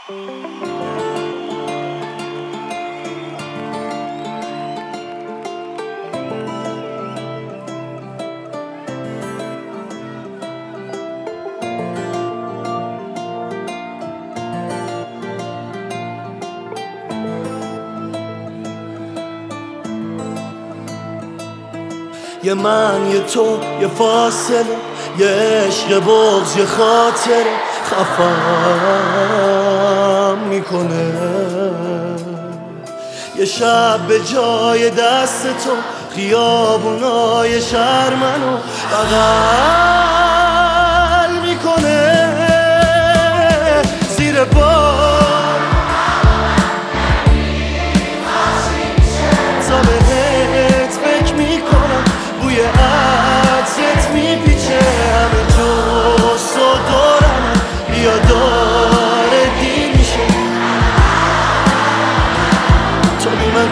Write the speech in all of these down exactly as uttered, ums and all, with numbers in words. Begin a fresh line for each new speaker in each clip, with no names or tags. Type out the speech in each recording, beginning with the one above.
یه من یه تو یه فاصله، یه عشق بغض یه خاطره خفم میکنه. یه شب به جای دست تو خیابونای شهر منو بغل میکنه. زیر بار تا بهت فکر میکنم، بوی عطرت میپیچه همه جست و دورم، بیا داره دیر میشه. تو بی من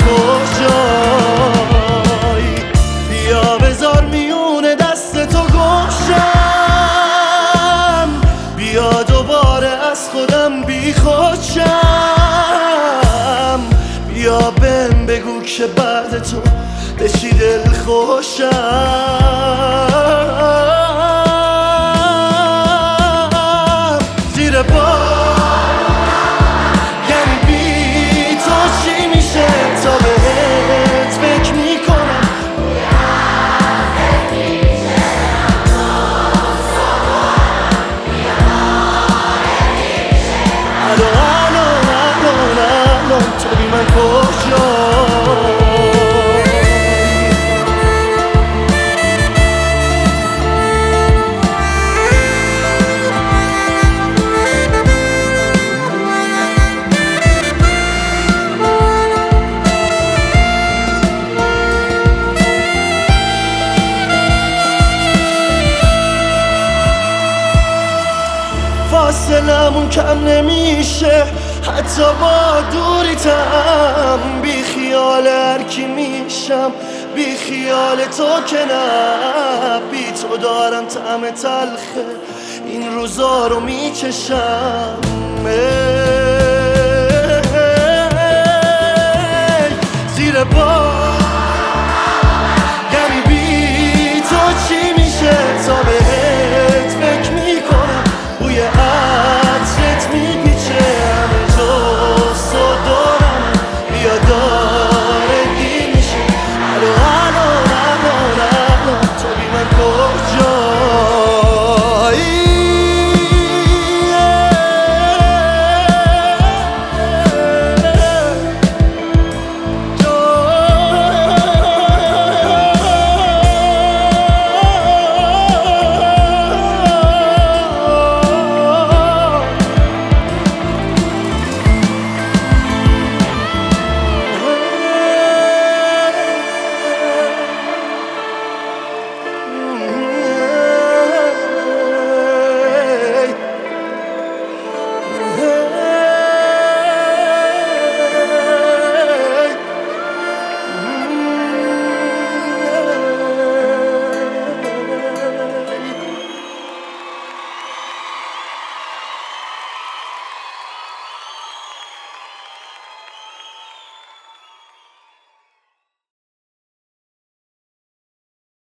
کجایی؟ بیا بذار میونه دست تو گمشم، بیا دوباره از خودم بی خودشم. بیا بهم بگو که بعد تو به چی دل خوشم. زیر بار یعنی بی تو چی میشه؟ تا بهت فکر میکنم الان الان الان الان تو بی من کجایی؟ فاصلمون کم نمیشه حتی با دوریتم. بی خیال هر کی میشم، بی خیال تو که نه. بی تو دارم طعم تلخه این روزا رو میچشم. زیر بار